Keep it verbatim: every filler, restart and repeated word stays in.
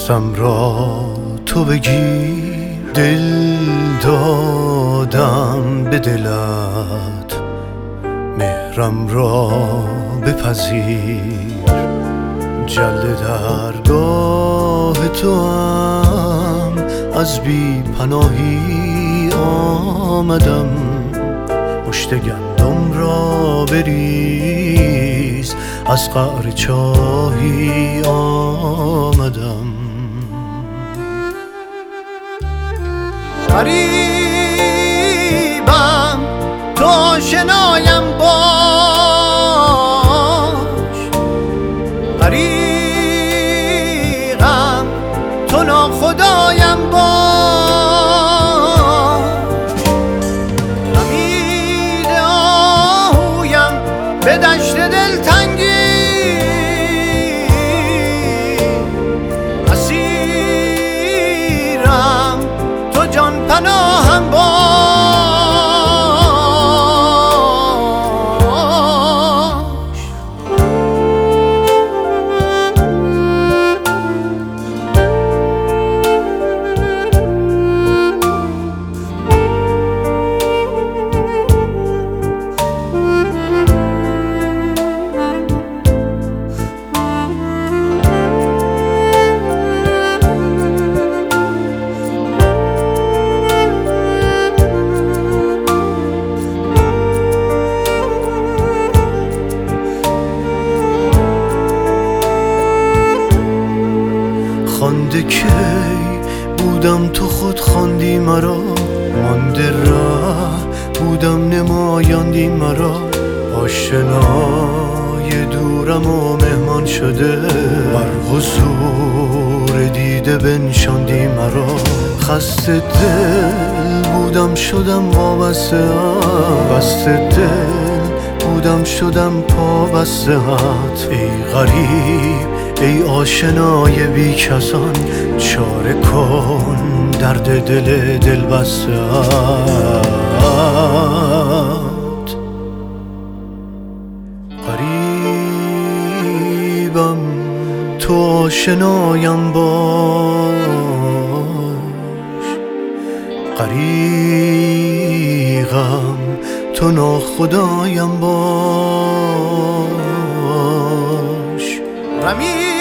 دستم را تو بگیر، دل دادم به دلت، مهرم را بپذیر. جلد درگاه تو هم از بی پناهی آمدم، مشت گندم را بریز، از قعر چاهی آمدم. غریبم تو آشنایم باش، غریقم تو ناخدایم باش. امید آهویم به دشت دلتنگی، اسیرم تو جان پناهم باش. خوانده کی بودم تو خود خواندی مرا، مانده ره بودم نمایاندی مرا. آشنای دورم و مهمان شده، بر حضور دیده بنشاندی مرا. خسته دل بودم شدم وابسته، بسته دل بودم شدم پابسته‌ات. ای غریب ای آشنای بی کسان، چاره کن درد دل دل بسته‌ات. غریبم تو آشنایم باش، غریقم تو ناخدایم باش. رمی